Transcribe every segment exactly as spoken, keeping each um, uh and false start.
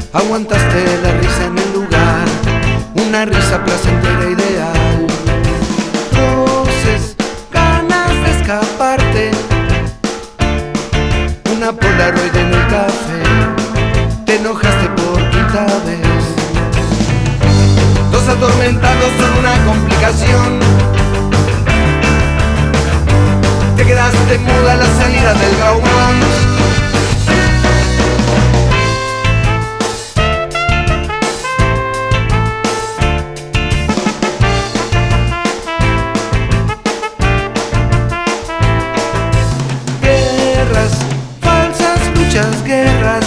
Aguantaste la risa en el lugar, una risa placentera ideal. Roces, ganas de escaparte, una Polaroid en el café. Te enojaste por quinta vez. Dos atormentados son una complicación. Te quedaste muda a la salida del Gaumont. Muchas guerras,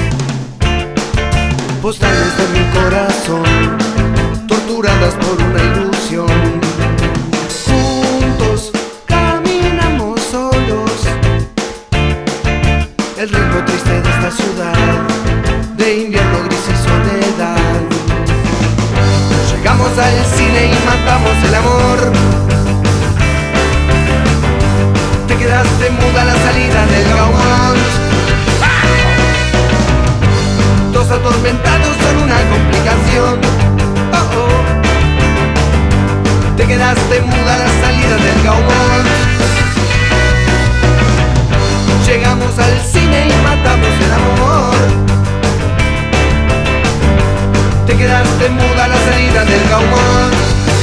postales de mi corazón, torturadas por una ilusión. Juntos caminamos solos, el ritmo triste de esta ciudad, de invierno gris y soledad. Llegamos al cine y matamos el amor. Te quedaste muda a la salida del Gaumont. Dos atormentados son una complicación. Oh, oh. Te quedaste muda a la salida del Gaumont. Llegamos al cine y matamos el amor. Te quedaste muda a la salida del Gaumont.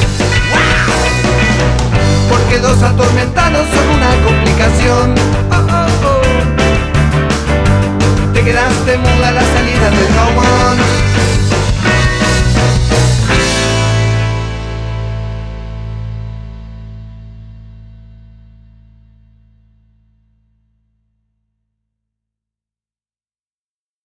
Porque dos atormentados son una complicación. Oh, oh, oh. Te quedaste muda a la salida del Gaumont.